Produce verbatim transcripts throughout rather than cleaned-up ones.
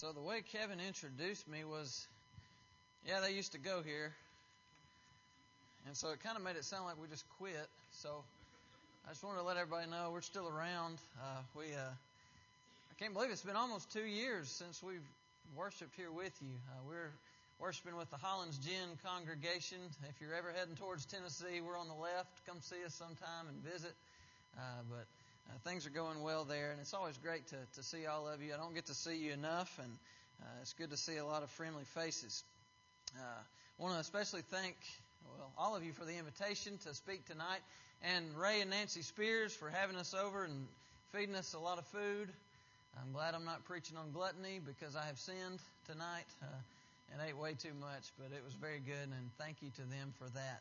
So the way Kevin introduced me was, yeah, they used to go here. And so it kind of made it sound like we just quit. So I just wanted to let everybody know we're still around. Uh, we, uh, I can't believe it's been almost two years since we've worshiped here with you. Uh, we're worshiping with the Hollins Gin congregation. If you're ever heading towards Tennessee, we're on the left. Come see us sometime and visit. Uh, but uh, things are going well there, and it's always great to, to see all of you. I don't get to see you enough, and uh, it's good to see a lot of friendly faces. Uh, I want to especially thank, well, all of you for the invitation to speak tonight, and Ray and Nancy Spears for having us over and feeding us a lot of food. I'm glad I'm not preaching on gluttony because I have sinned tonight uh, and ate way too much, but it was very good, and thank you to them for that.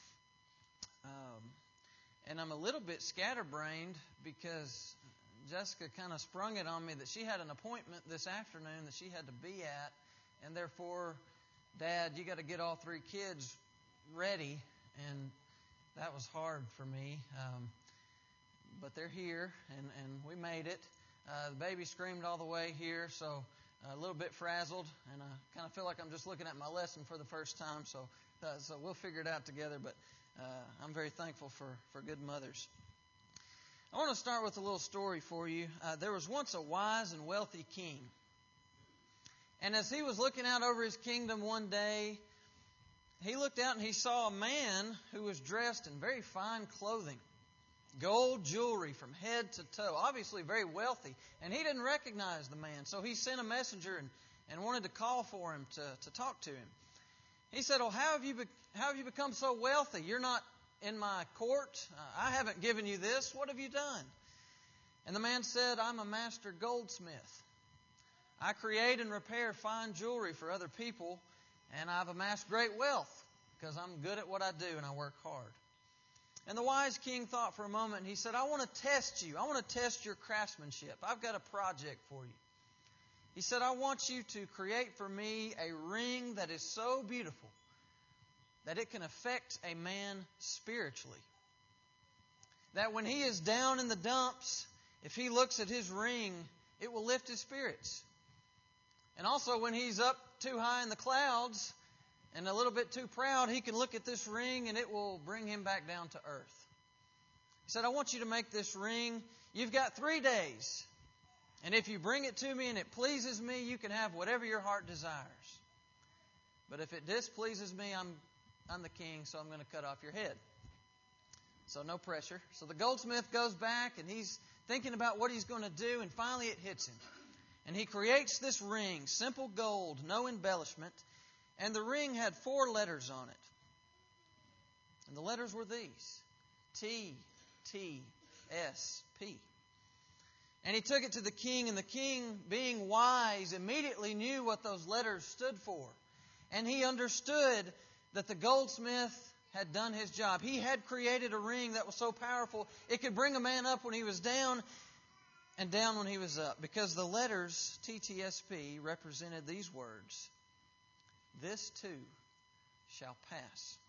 Um, and I'm a little bit scatterbrained because Jessica kind of sprung it on me that she had an appointment this afternoon that she had to be at, and therefore, Dad, you got to get all three kids ready, and that was hard for me. Um, but they're here, and, and we made it. Uh, the baby screamed all the way here, so a little bit frazzled, and I kind of feel like I'm just looking at my lesson for the first time, so uh, so we'll figure it out together, but uh, I'm very thankful for, for good mothers. I want to start with a little story for you. Uh, there was once a wise and wealthy king, and as he was looking out over his kingdom one day, he looked out and he saw a man who was dressed in very fine clothing. Gold jewelry from head to toe. Obviously very wealthy. And he didn't recognize the man. So he sent a messenger and, and wanted to call for him to, to talk to him. He said, oh, how have you be, how have you become so wealthy? You're not in my court. Uh, I haven't given you this. What have you done? And the man said, I'm a master goldsmith. I create and repair fine jewelry for other people. And I've amassed great wealth because I'm good at what I do and I work hard. And the wise king thought for a moment, and he said, I want to test you. I want to test your craftsmanship. I've got a project for you. He said, I want you to create for me a ring that is so beautiful that it can affect a man spiritually. That when he is down in the dumps, if he looks at his ring, it will lift his spirits. And also when he's up too high in the clouds and a little bit too proud, he can look at this ring and it will bring him back down to earth. He said, I want you to make this ring. You've got three days. And if you bring it to me and it pleases me, you can have whatever your heart desires. But if it displeases me, I'm, I'm the king, so I'm going to cut off your head. So no pressure. So the goldsmith goes back and he's thinking about what he's going to do, and finally it hits him. And he creates this ring, simple gold, no embellishment. And the ring had four letters on it. And the letters were these. T, T, S, P. And he took it to the king, and the king, being wise, immediately knew what those letters stood for. And he understood that the goldsmith had done his job. He had created a ring that was so powerful, it could bring a man up when he was down and down when he was up. Because the letters T T S P represented these words. This too shall pass.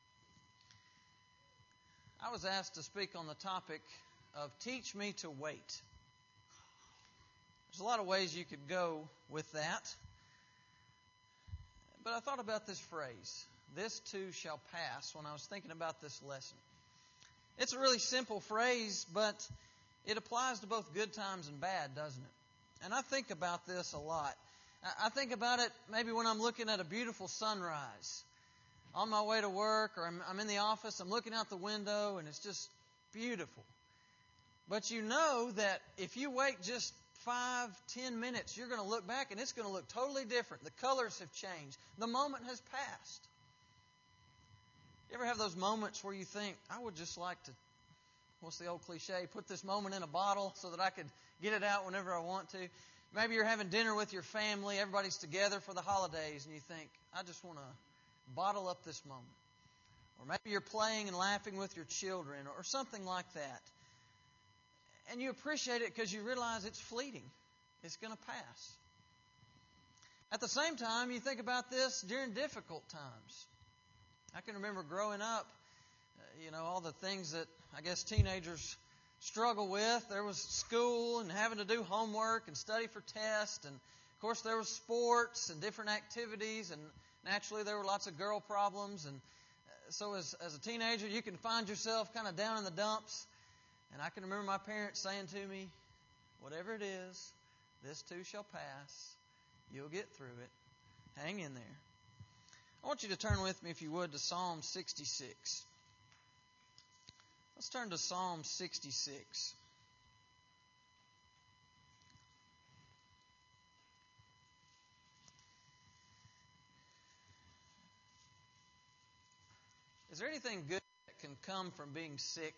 I was asked to speak on the topic of teach me to wait. There's a lot of ways you could go with that. But I thought about this phrase, this too shall pass, when I was thinking about this lesson. It's a really simple phrase, but it applies to both good times and bad, doesn't it? And I think about this a lot. I think about it maybe when I'm looking at a beautiful sunrise on my way to work, or I'm, I'm in the office, I'm looking out the window, and it's just beautiful. But you know that if you wait just five, ten minutes, you're going to look back and it's going to look totally different. The colors have changed. The moment has passed. You ever have those moments where you think, I would just like to, what's the old cliche, put this moment in a bottle so that I could get it out whenever I want to? Maybe you're having dinner with your family, everybody's together for the holidays, and you think, I just want to bottle up this moment. Or maybe you're playing and laughing with your children, or something like that. And you appreciate it because you realize it's fleeting. It's going to pass. At the same time, you think about this during difficult times. I can remember growing up, uh, you know, all the things that I guess teenagers struggle with. There was school and having to do homework and study for tests. And, of course, there was sports and different activities, and naturally there were lots of girl problems. And so as, as a teenager, you can find yourself kind of down in the dumps. And I can remember my parents saying to me, whatever it is, this too shall pass. You'll get through it. Hang in there. I want you to turn with me, if you would, to Psalm sixty-six. Let's turn to Psalm sixty-six. Is there anything good that can come from being sick?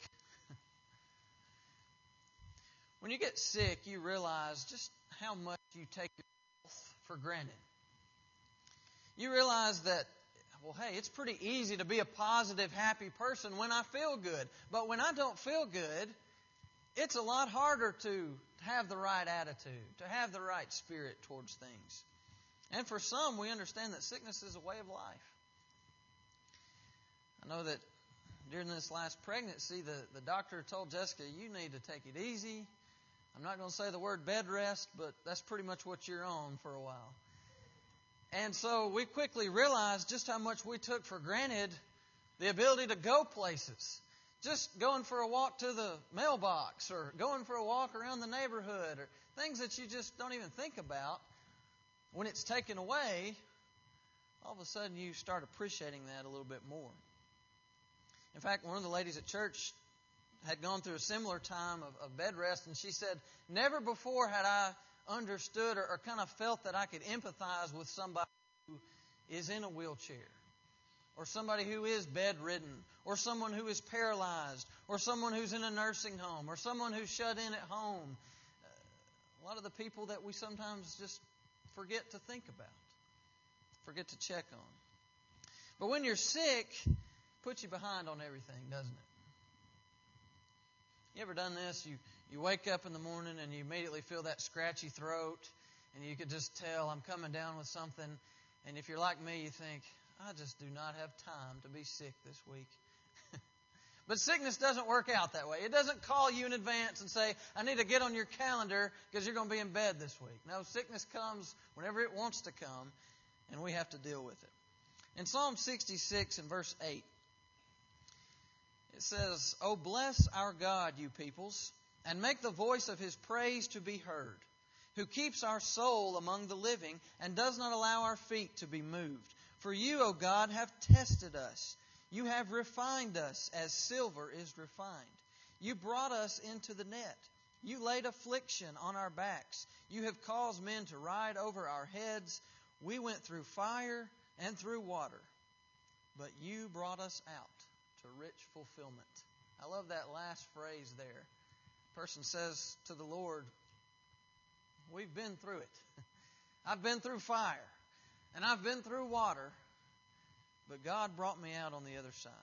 When you get sick, you realize just how much you take your health for granted. You realize that, well, hey, it's pretty easy to be a positive, happy person when I feel good. But when I don't feel good, it's a lot harder to have the right attitude, to have the right spirit towards things. And for some, we understand that sickness is a way of life. I know that during this last pregnancy, the, the doctor told Jessica, you need to take it easy. I'm not going to say the word bed rest, but that's pretty much what you're on for a while. And so we quickly realized just how much we took for granted the ability to go places. Just going for a walk to the mailbox or going for a walk around the neighborhood or things that you just don't even think about. When it's taken away, all of a sudden you start appreciating that a little bit more. In fact, one of the ladies at church had gone through a similar time of, of bed rest, and she said, never before had I understood or, or kind of felt that I could empathize with somebody who is in a wheelchair, or somebody who is bedridden, or someone who is paralyzed, or someone who's in a nursing home, or someone who's shut in at home. Uh, a lot of the people that we sometimes just forget to think about, forget to check on. But when you're sick, it puts you behind on everything, doesn't it? You ever done this? You you wake up in the morning and you immediately feel that scratchy throat, and you could just tell I'm coming down with something. And if you're like me, you think, I just do not have time to be sick this week. But sickness doesn't work out that way. It doesn't call you in advance and say, I need to get on your calendar because you're going to be in bed this week. No, sickness comes whenever it wants to come, and we have to deal with it. In Psalm sixty-six and verse eight, it says, O bless our God, you peoples, and make the voice of His praise to be heard, who keeps our soul among the living and does not allow our feet to be moved. For you, O God, have tested us. You have refined us as silver is refined. You brought us into the net. You laid affliction on our backs. You have caused men to ride over our heads. We went through fire and through water, but you brought us out to rich fulfillment. I love that last phrase there. A person says to the Lord, we've been through it. I've been through fire, and I've been through water, but God brought me out on the other side.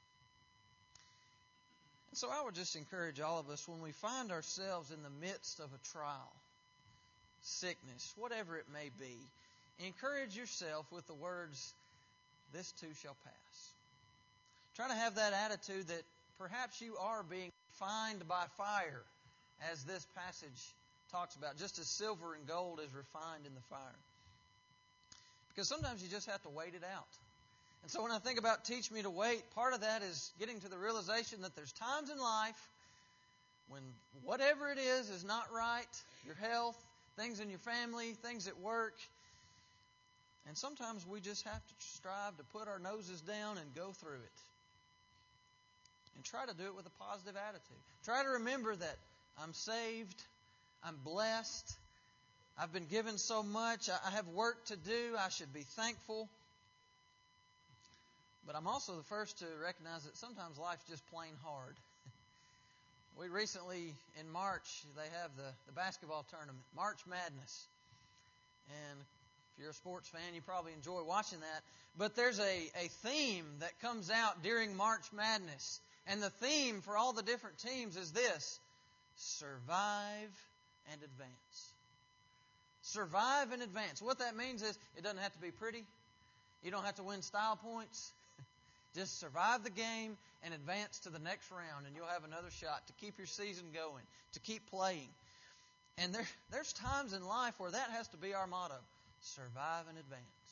And so I would just encourage all of us, when we find ourselves in the midst of a trial, sickness, whatever it may be, encourage yourself with the words, this too shall pass. Try to have that attitude that perhaps you are being refined by fire, as this passage talks about, just as silver and gold is refined in the fire. Because sometimes you just have to wait it out. And so when I think about teach me to wait, part of that is getting to the realization that there's times in life when whatever it is is not right, your health, things in your family, things at work. And sometimes we just have to strive to put our noses down and go through it. And try to do it with a positive attitude. Try to remember that I'm saved, I'm blessed, I've been given so much, I have work to do, I should be thankful. But I'm also the first to recognize that sometimes life's just plain hard. We recently, in March, they have the, the basketball tournament, March Madness. And if you're a sports fan, you probably enjoy watching that. But there's a, a theme that comes out during March Madness. And the theme for all the different teams is this: survive and advance. Survive and advance. What that means is it doesn't have to be pretty. You don't have to win style points. Just survive the game and advance to the next round, and you'll have another shot to keep your season going, to keep playing. And there, there's times in life where that has to be our motto. Survive and advance.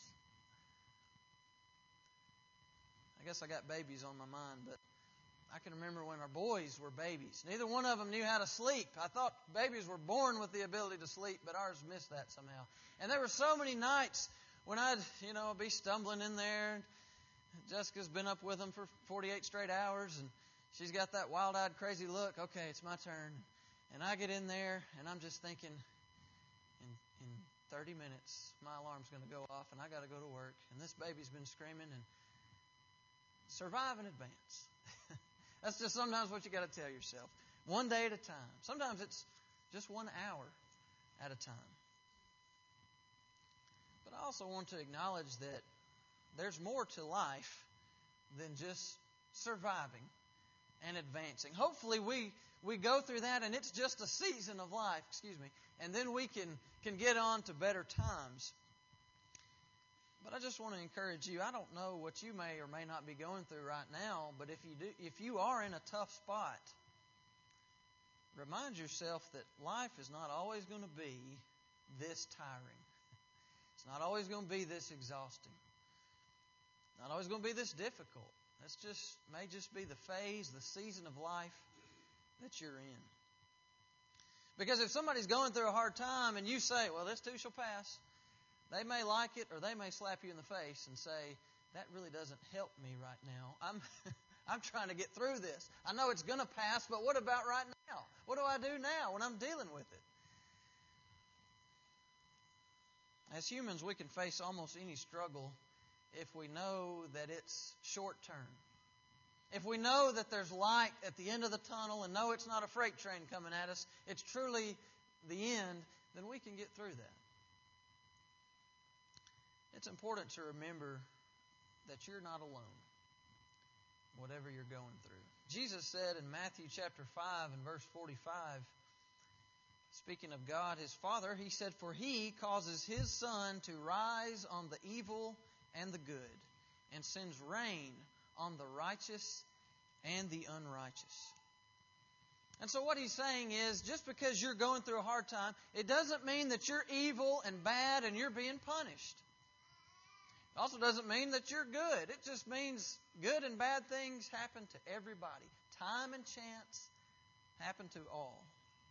I guess I got babies on my mind, but I can remember when our boys were babies. Neither one of them knew how to sleep. I thought babies were born with the ability to sleep, but ours missed that somehow. And there were so many nights when I'd, you know, be stumbling in there. Jessica's been up with them for forty-eight straight hours, and she's got that wild-eyed, crazy look. Okay, it's my turn. And I get in there, and I'm just thinking, in, in thirty minutes, my alarm's going to go off, and I got to go to work. And this baby's been screaming, and survive in advance. That's just sometimes what you got to tell yourself. One day at a time. Sometimes it's just one hour at a time. But I also want to acknowledge that there's more to life than just surviving and advancing. Hopefully we, we go through that and it's just a season of life, excuse me, and then we can, can get on to better times. But I just want to encourage you. I don't know what you may or may not be going through right now, but if you do, if you are in a tough spot, remind yourself that life is not always going to be this tiring. It's not always going to be this exhausting. Not always going to be this difficult. That's just may just be the phase, the season of life that you're in. Because if somebody's going through a hard time and you say, well, this too shall pass, they may like it or they may slap you in the face and say, that really doesn't help me right now. I'm I'm trying to get through this. I know it's going to pass, but what about right now? What do I do now when I'm dealing with it? As humans, we can face almost any struggle if we know that it's short term. If we know that there's light at the end of the tunnel and know it's not a freight train coming at us, it's truly the end, then we can get through that. It's important to remember that you're not alone, whatever you're going through. Jesus said in Matthew chapter five and verse forty-five, speaking of God, His Father, He said, for He causes His sun to rise on the evil and the good, and sends rain on the righteous and the unrighteous. And so what He's saying is, just because you're going through a hard time, it doesn't mean that you're evil and bad and you're being punished. It also doesn't mean that you're good. It just means good and bad things happen to everybody. Time and chance happen to all.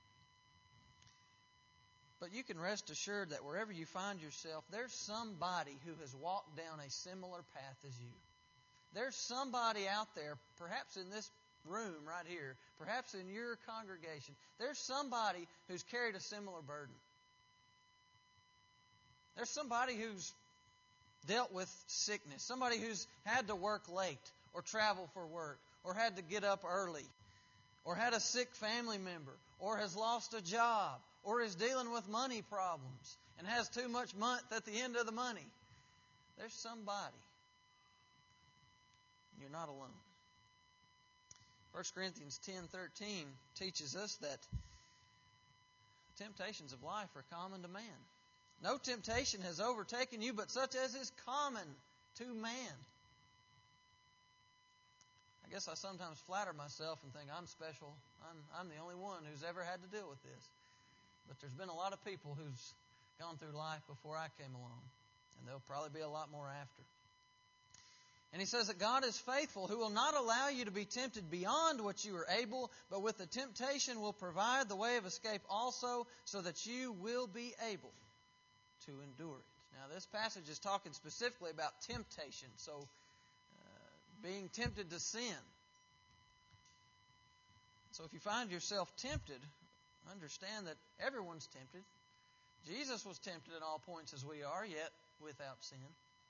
But you can rest assured that wherever you find yourself, there's somebody who has walked down a similar path as you. There's somebody out there, perhaps in this room right here, perhaps in your congregation, there's somebody who's carried a similar burden. There's somebody who's dealt with sickness, somebody who's had to work late or travel for work or had to get up early or had a sick family member or has lost a job or is dealing with money problems and has too much month at the end of the money. There's somebody. You're not alone. First Corinthians ten thirteen teaches us that the temptations of life are common to man. No temptation has overtaken you but such as is common to man. I guess I sometimes flatter myself and think I'm special. I'm, I'm the only one who's ever had to deal with this. But there's been a lot of people who's gone through life before I came along. And there'll probably be a lot more after. And he says that God is faithful, who will not allow you to be tempted beyond what you are able, but with the temptation will provide the way of escape also, so that you will be able to endure it. Now, this passage is talking specifically about temptation, so uh, being tempted to sin. So if you find yourself tempted, understand that everyone's tempted. Jesus was tempted at all points as we are, yet without sin.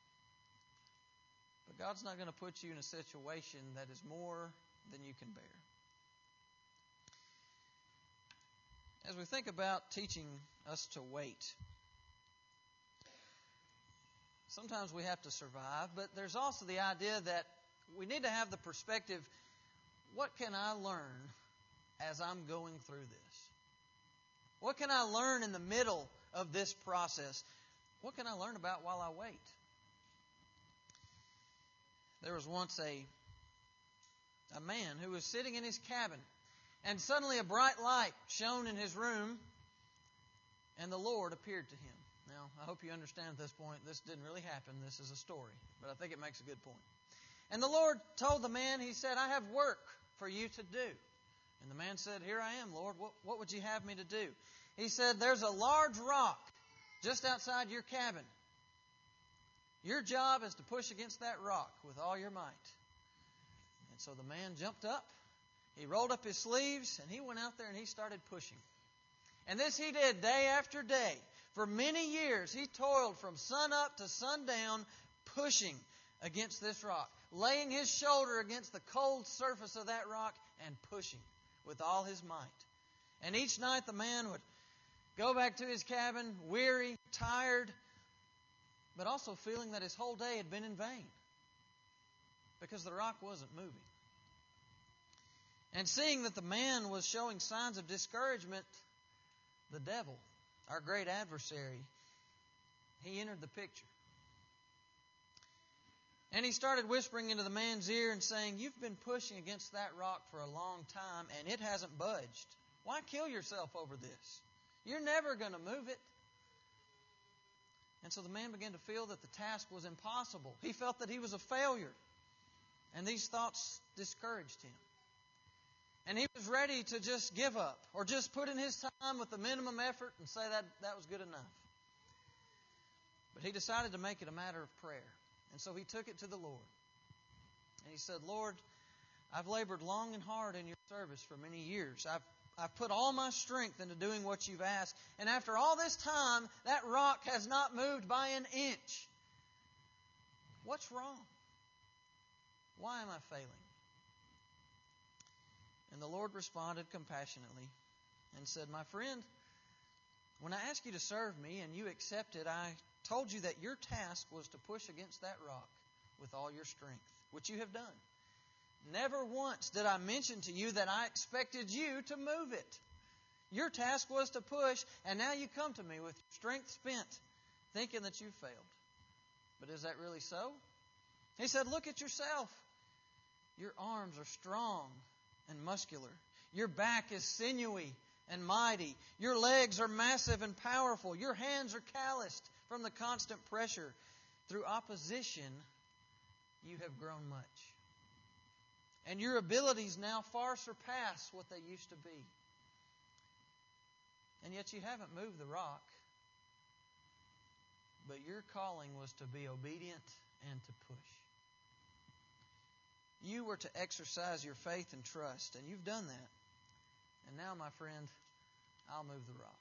But God's not going to put you in a situation that is more than you can bear. As we think about teaching us to wait, sometimes we have to survive, but there's also the idea that we need to have the perspective, what can I learn as I'm going through this? What can I learn in the middle of this process? What can I learn about while I wait? There was once a, a man who was sitting in his cabin, and suddenly a bright light shone in his room, And the Lord appeared to him. Now, I hope you understand at this point, this didn't really happen. This is a story. But I think it makes a good point. And the Lord told the man, He said, I have work for you to do. And the man said, Here I am, Lord. What, what would you have me to do? He said, There's a large rock just outside your cabin. Your job is to push against that rock with all your might. And so the man jumped up. He rolled up his sleeves, and he went out there and he started pushing. And this he did day after day. For many years, he toiled from sun up to sundown, pushing against this rock, laying his shoulder against the cold surface of that rock and pushing with all his might. And each night the man would go back to his cabin, weary, tired, but also feeling that his whole day had been in vain because the rock wasn't moving. And seeing that the man was showing signs of discouragement, the devil, our great adversary, he entered the picture. And he started whispering into the man's ear and saying, You've been pushing against that rock for a long time and it hasn't budged. Why kill yourself over this? You're never going to move it. And so the man began to feel that the task was impossible. He felt that he was a failure. And these thoughts discouraged him. And he was ready to just give up or just put in his time with the minimum effort and say that that was good enough. But he decided to make it a matter of prayer. And so he took it to the Lord. And he said, Lord, I've labored long and hard in your service for many years. I've I've put all my strength into doing what you've asked. And after all this time, that rock has not moved by an inch. What's wrong? Why am I failing? And the Lord responded compassionately and said, My friend, when I asked you to serve me and you accepted, I told you that your task was to push against that rock with all your strength, which you have done. Never once did I mention to you that I expected you to move it. Your task was to push, and now you come to me with strength spent, thinking that you failed. But is that really so? He said, Look at yourself. Your arms are strong and muscular. Your back is sinewy and mighty. Your legs are massive and powerful. Your hands are calloused from the constant pressure. Through opposition, you have grown much. And your abilities now far surpass what they used to be. And yet you haven't moved the rock. But your calling was to be obedient and to push. You were to exercise your faith and trust, and you've done that. And now, my friend, I'll move the rock.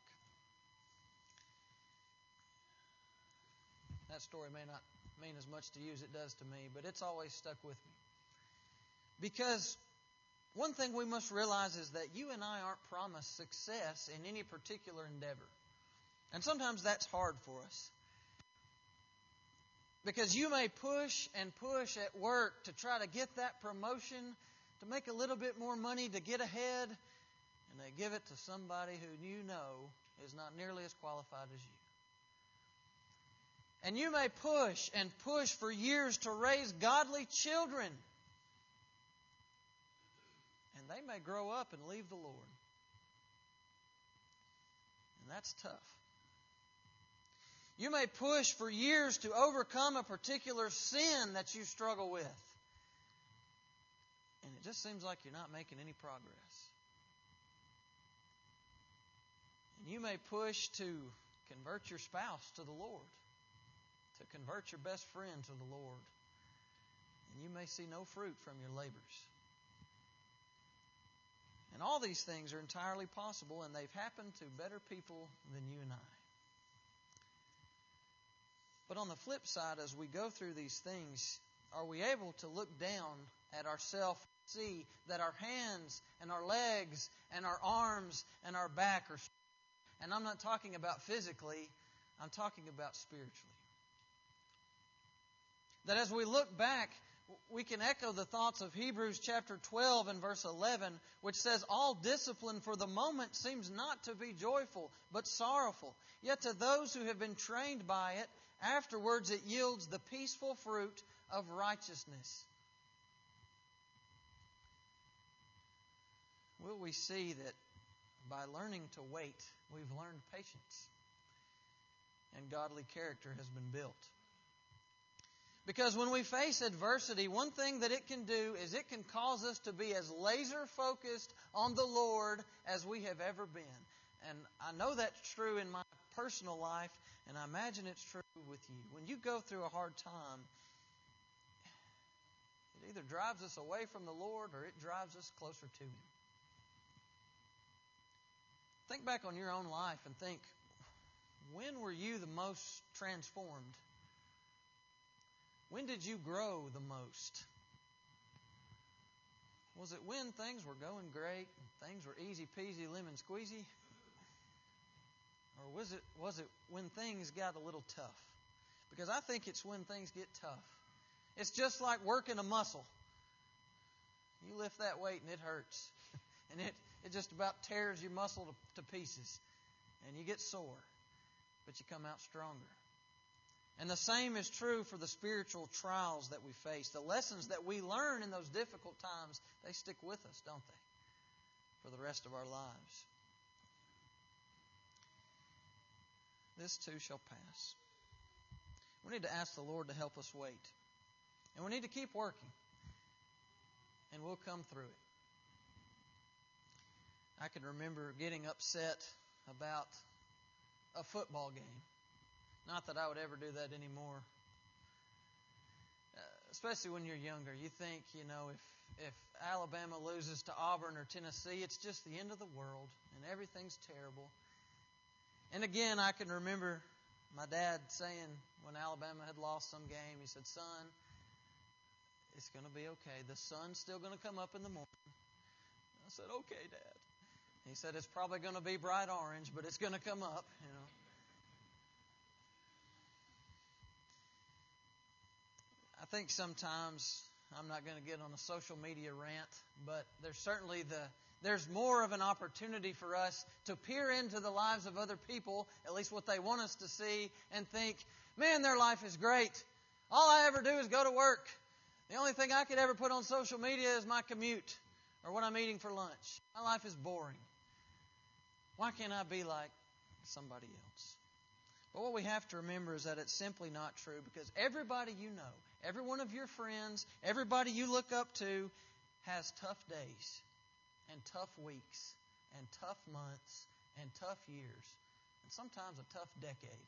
That story may not mean as much to you as it does to me, but it's always stuck with me. Because one thing we must realize is that you and I aren't promised success in any particular endeavor. And sometimes that's hard for us. Because you may push and push at work to try to get that promotion, to make a little bit more money, to get ahead, and they give it to somebody who you know is not nearly as qualified as you. And you may push and push for years to raise godly children. And they may grow up and leave the Lord. And that's tough. You may push for years to overcome a particular sin that you struggle with. And it just seems like you're not making any progress. And you may push to convert your spouse to the Lord. To convert your best friend to the Lord. And you may see no fruit from your labors. And all these things are entirely possible, and they've happened to better people than you and I. But on the flip side, as we go through these things, are we able to look down at ourselves and see that our hands and our legs and our arms and our back are strong? And I'm not talking about physically, I'm talking about spiritually. That as we look back, we can echo the thoughts of Hebrews chapter twelve and verse eleven, which says, All discipline for the moment seems not to be joyful, but sorrowful. Yet to those who have been trained by it, afterwards it yields the peaceful fruit of righteousness. Will we see that by learning to wait, we've learned patience? and godly character has been built. Because when we face adversity, one thing that it can do is it can cause us to be as laser focused on the Lord as we have ever been. And I know that's true in my personal life, and I imagine it's true with you. When you go through a hard time, it either drives us away from the Lord or it drives us closer to Him. Think back on your own life and think, when were you the most transformed? When did you grow the most? Was it when things were going great and things were easy peasy lemon squeezy? Or was it was it when things got a little tough? Because I think it's when things get tough. It's just like working a muscle. You lift that weight and it hurts. And it, it just about tears your muscle to, to pieces. And you get sore. But you come out stronger. And the same is true for the spiritual trials that we face. The lessons that we learn in those difficult times, they stick with us, don't they? For the rest of our lives. This too shall pass. We need to ask the Lord to help us wait. And we need to keep working. And we'll come through it. I can remember getting upset about a football game. Not that I would ever do that anymore. Uh, especially when you're younger. You think, you know, if, if Alabama loses to Auburn or Tennessee, it's just the end of the world and everything's terrible. And again, I can remember my dad saying when Alabama had lost some game, he said, "Son, it's going to be okay. The sun's still going to come up in the morning." I said, "Okay, Dad." He said, "It's probably going to be bright orange, but it's going to come up, you know." I think sometimes, I'm not going to get on a social media rant, but there's certainly the there's more of an opportunity for us to peer into the lives of other people, at least what they want us to see, and think, man, their life is great. All I ever do is go to work. The only thing I could ever put on social media is my commute or what I'm eating for lunch. My life is boring. Why can't I be like somebody else? But what we have to remember is that it's simply not true, because everybody you know, every one of your friends, everybody you look up to has tough days and tough weeks and tough months and tough years and sometimes a tough decade.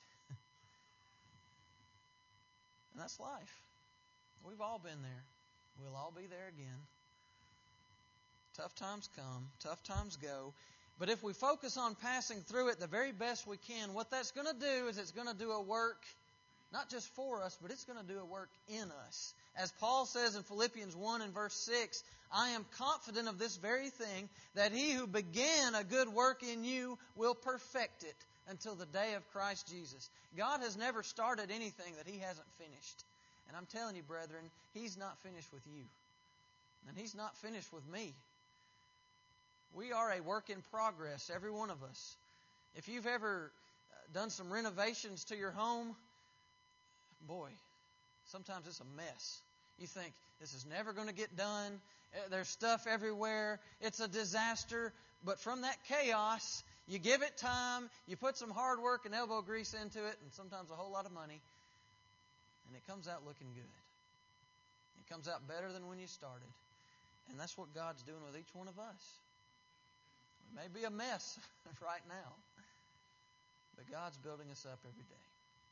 And that's life. We've all been there. We'll all be there again. Tough times come, tough times go. But if we focus on passing through it the very best we can, what that's going to do is it's going to do a work, not just for us, but it's going to do a work in us. As Paul says in Philippians one and verse six, "I am confident of this very thing, that he who began a good work in you will perfect it until the day of Christ Jesus." God has never started anything that He hasn't finished. And I'm telling you, brethren, He's not finished with you. And He's not finished with me. We are a work in progress, every one of us. If you've ever done some renovations to your home, boy, sometimes it's a mess. You think, this is never going to get done. There's stuff everywhere. It's a disaster. But from that chaos, you give it time, you put some hard work and elbow grease into it, and sometimes a whole lot of money, and it comes out looking good. It comes out better than when you started. And that's what God's doing with each one of us. We may be a mess right now, but God's building us up every day.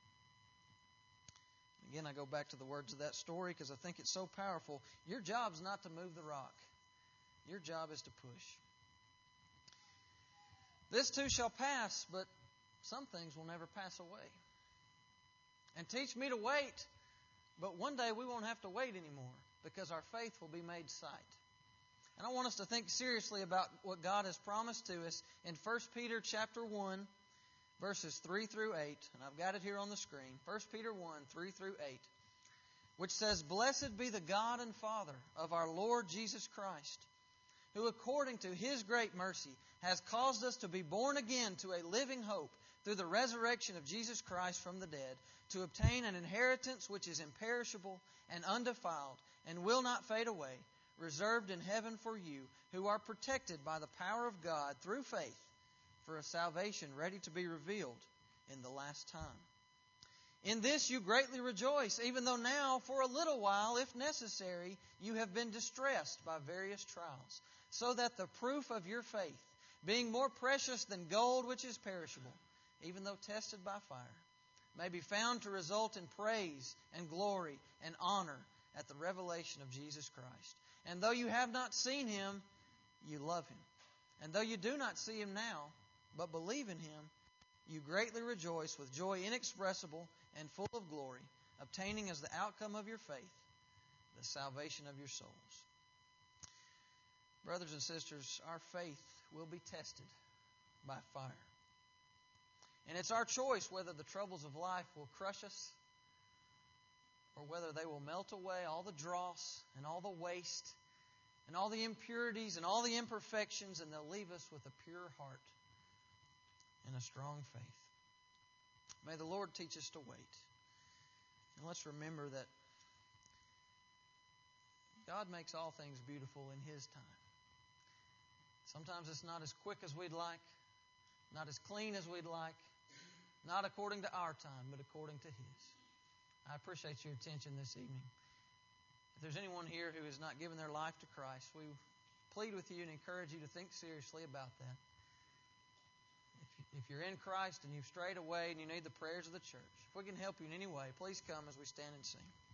Again, I go back to the words of that story because I think it's so powerful. Your job's not to move the rock. Your job is to push. This too shall pass, but some things will never pass away. And teach me to wait, but one day we won't have to wait anymore because our faith will be made sight. And I want us to think seriously about what God has promised to us in First Peter chapter one, verses three through eight. And I've got it here on the screen. First Peter one, three through eight. Which says, "Blessed be the God and Father of our Lord Jesus Christ, who according to His great mercy has caused us to be born again to a living hope through the resurrection of Jesus Christ from the dead, to obtain an inheritance which is imperishable and undefiled and will not fade away, reserved in heaven for you, who are protected by the power of God through faith, for a salvation ready to be revealed in the last time." In this you greatly rejoice, even though now, for a little while, if necessary, you have been distressed by various trials, so that the proof of your faith, being more precious than gold which is perishable, even though tested by fire, may be found to result in praise and glory and honor at the revelation of Jesus Christ. And though you have not seen Him, you love Him. And though you do not see Him now, but believe in Him, you greatly rejoice with joy inexpressible and full of glory, obtaining as the outcome of your faith the salvation of your souls. Brothers and sisters, our faith will be tested by fire. And it's our choice whether the troubles of life will crush us or whether they will melt away all the dross and all the waste and all the impurities and all the imperfections, and they'll leave us with a pure heart and a strong faith. May the Lord teach us to wait. And let's remember that God makes all things beautiful in His time. Sometimes it's not as quick as we'd like, not as clean as we'd like, not according to our time, but according to His. I appreciate your attention this evening. If there's anyone here who has not given their life to Christ, we plead with you and encourage you to think seriously about that. If you're in Christ and you've strayed away and you need the prayers of the church, if we can help you in any way, please come as we stand and sing.